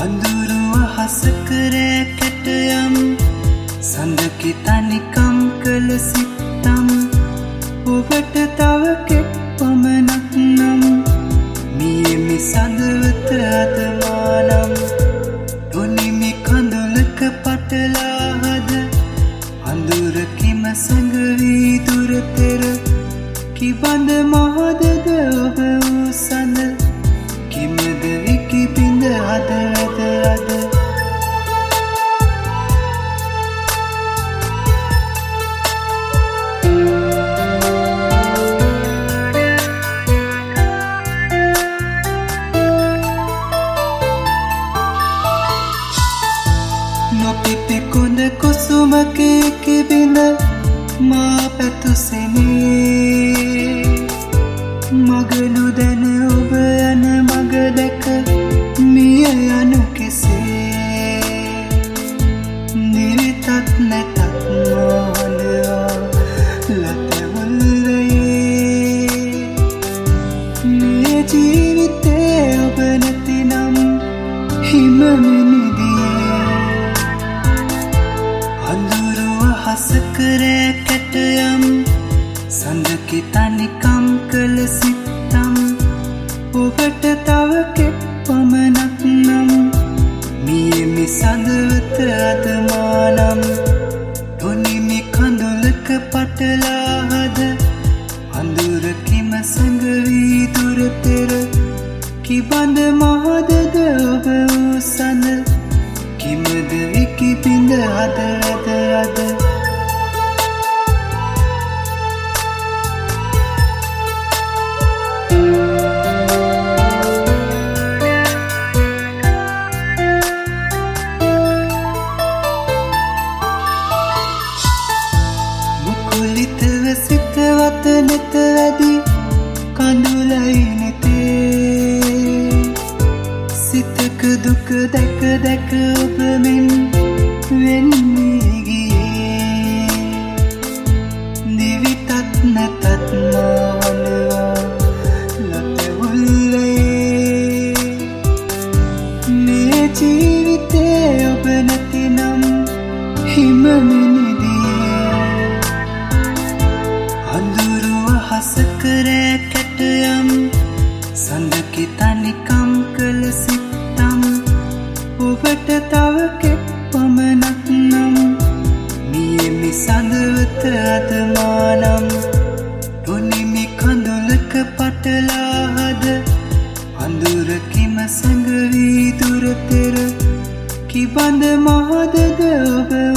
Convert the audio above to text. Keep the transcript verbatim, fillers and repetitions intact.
අඳුරු අහසක රැකට යම් සඳකි තනිකම් කළ සිත්තම් ඔබට තව කෙක් පමණක් නම් මියමි සඳවත අදමානම් නොනිමි කඳුලක පටලා හද අඳුරකිම සැඟවී දුරතෙර කිබඳ මහදද ඔබ වූ සඳ කිමද විකි පිඳ අද අද අද නොපිපි කොඳ කුසුමකේ කිබිඳ මා පැතුසෙනේ මග නොදැන ඔබ යන මග දැක මිය යනු කෙසේ නිවිතත් නැතත් මහඳවා ලතවුල්ලයේ මේ ජීවිතේ ඔබ නැතිනම් හිමමිනිදියේ අඳුරු අහසක රැකට යම් සඳකි තනිකම් කළ සිත්තම් ඔබට තව කෙක් පමණක් නම් මියමි සඳවත අදමානම් නොනිමි කඳුලක පටලා හද අඳුරකිම සැඟවී දුරතෙර කිබඳ මහදද ඔබ වූ සඳ කිමද විකි පිඳ අද අද අද මුකුලිතව සිතවත නෙත වැඩි කඳුලයි නෙතේ සිතක දුක දැක දැක ඔබ මෙන් වෙන්නේ ගියේ නිවිතත් නැතත් මවනවා ලතවුල්ලයේ මේ ජීවිතේ ඔබ නැතිනම් හිමමිනිදියේ අඳුරු අහසක රැකට යම් සඳකි තනිකම් කළ සිත්තම් ඔබට තව කෙක් පමණක් නම් මියමි සඳවත අදමානම් නොනිමි කඳුලක පටලා හද අඳුරකිම සැඟවී දුරතෙර කිබඳ මහදද ඔබ